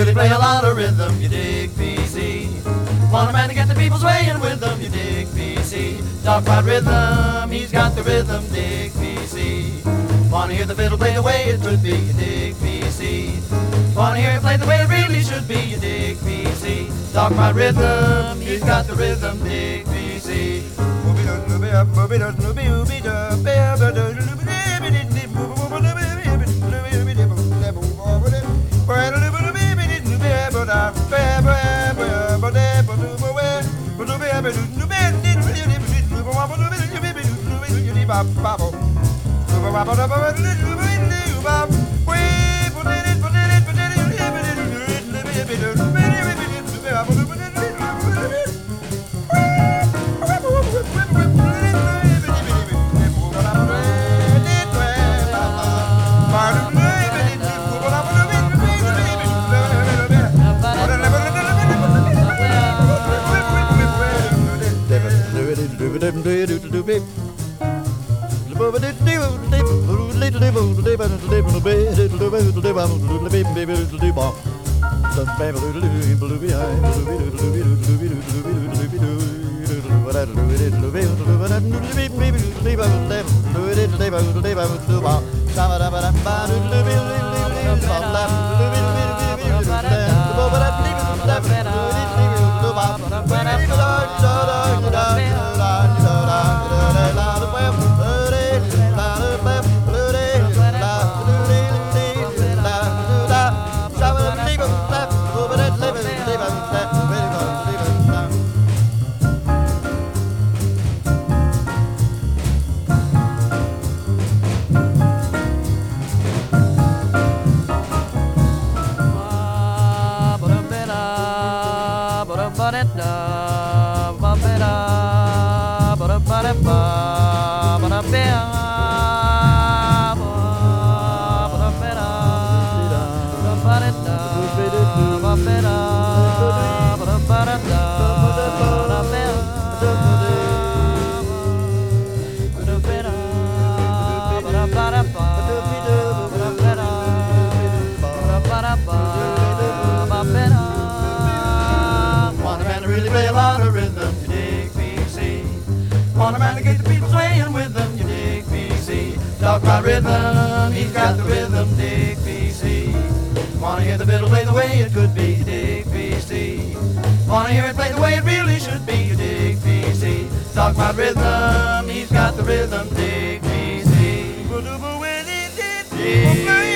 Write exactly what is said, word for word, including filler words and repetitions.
really play a lot of rhythm, you dig, P C. Want a man to get the people swaying with them, you dig, P C. Talk about rhythm, he's got the rhythm, dig, P C. Wanna hear the fiddle play the way it should be, you dig, P C. Wanna hear it play the way it really should be, you dig, P C. Talk about rhythm, he's got the rhythm, dig, P C. Want a man to get the people swaying with them, you dig, P C. Talk about rhythm, he's got the rhythm, dig, P C. Wanna hear the fiddle play the way it could be, you dig, P C. Wanna hear it play the way it really should be, you dig, P C. Talk about rhythm, he's got the rhythm, dig, P C. Dig.